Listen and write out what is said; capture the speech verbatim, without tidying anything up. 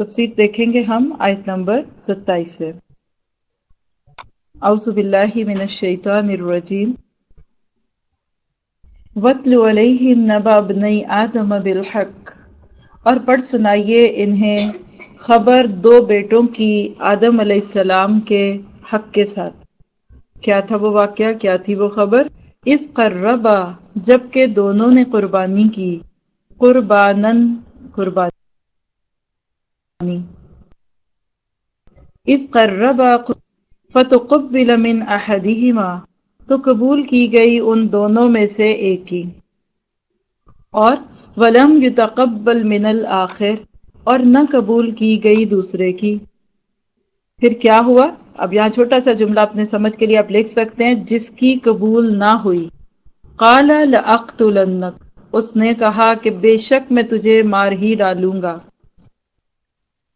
تفسیر دیکھیں گے ہم آیت نمبر ستائیس سے۔ اعوذ باللہ من الشیطان الرجیم وَاتْلُ عَلَيْهِمْ نَبَأَ ابْنَيْ آدَمَ بِالْحَقِّ، اور پڑھ سنائیے انہیں خبر دو بیٹوں کی آدم علیہ السلام کے حق کے ساتھ۔ کیا تھا وہ واقعہ، کیا تھی وہ خبر؟ اِذْ قَرَّبَا، جبکہ دونوں نے قربانی کی، قرباناً قربانی، اِذْ قَرَّبَا فَتُقُبِّلَ مِنْ أَحَدِهِمَا، تو قبول کی گئی ان دونوں میں سے ایک کی، اور وَلَمْ يُتَقَبَّلْ مِنَ الْآخِرِ، اور نہ قبول کی گئی دوسرے کی۔ پھر کیا ہوا؟ اب یہاں چھوٹا سا جملہ اپنے سمجھ کے لیے آپ لکھ سکتے ہیں، جس کی قبول نہ ہوئی۔ قَالَ لَأَقْتُلَنَّكَ، اس نے کہا کہ بے شک میں تجھے مار ہی ڈالوں گا۔